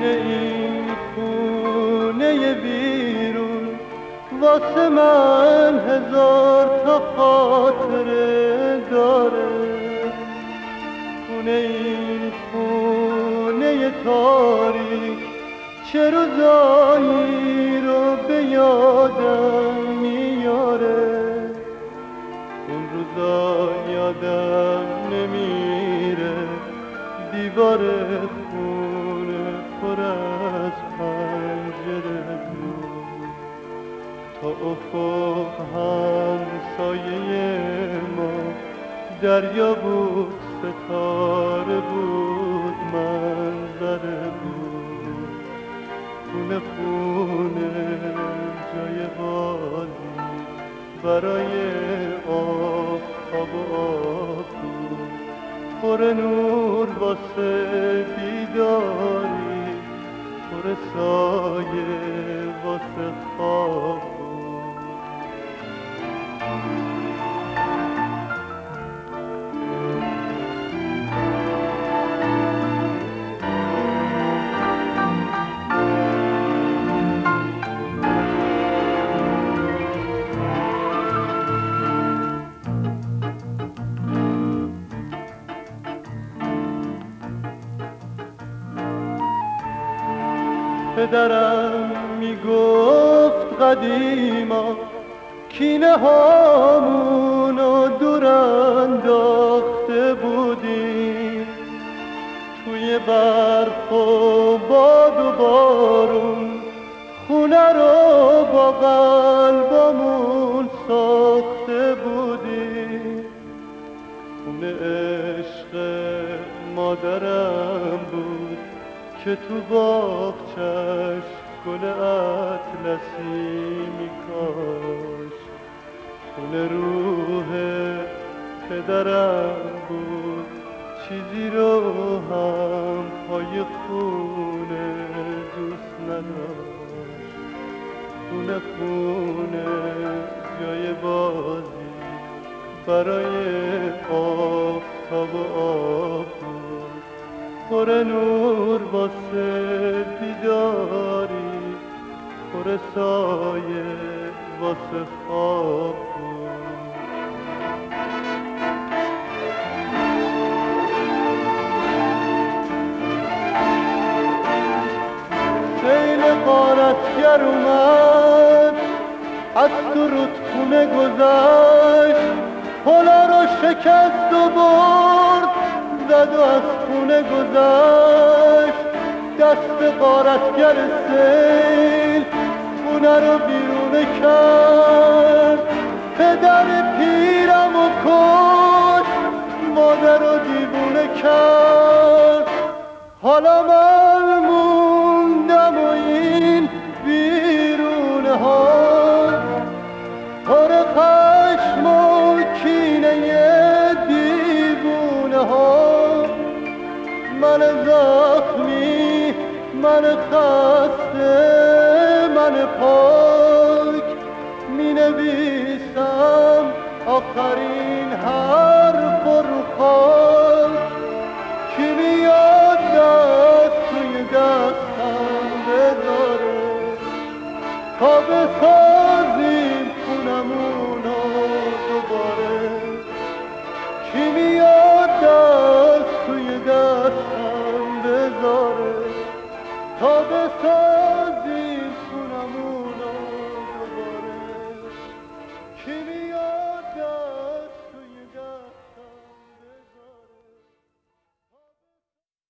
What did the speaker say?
این خونه بیرون واسه من هزار تا خاطره داره. این خونه تاریک چه روزایی رو به یادم میاره. اون روزا یادم نمیره، دیوار خونه پر از پنجره بود. تا افق همسایه ما دریا بود، ستاره بود، منظره بود. خونه خونه جای بازی برای آفتاب و آب بود. پر نور واسه بیداری، پر سایه واسه خواب بود. پدرم میگفت قدیما کینه هامونو دور انداخته بودیم. توی برف و باد و بارون خونه رو با قلبمون ساخته بودیم. خونه عشق مادرم بود که تو باغچش گل اطلسی میکاش. خونه روح پدرم بود، چیزی رو هم پای خونه دوست نداشت. خونه خونه جای بازی برای آفتاب و آب بود. پر نور واسه بیداری، پر سایه واسه خواب بود. سیل غارتگر اومد، از تو رودخونه گذشت، پلا رو شکست و برد، زد و از خونه گذشت. دست غارتگر سیل خونه رو بیرونه کرد. پدر پیرم و کشت، مادر رو دیوونه کرد. حالا من موندم و این بیرونه ها پر خشم و کینه دیوونه ها. من زخمی، من خسته، من پاک، می نویسم آخرین حرف رو خاک. کی میاد دست توی دستم بذاره تا بسازیم خونمونو دوباره. کی میاد دست توی دستم بذاره تا بسازیم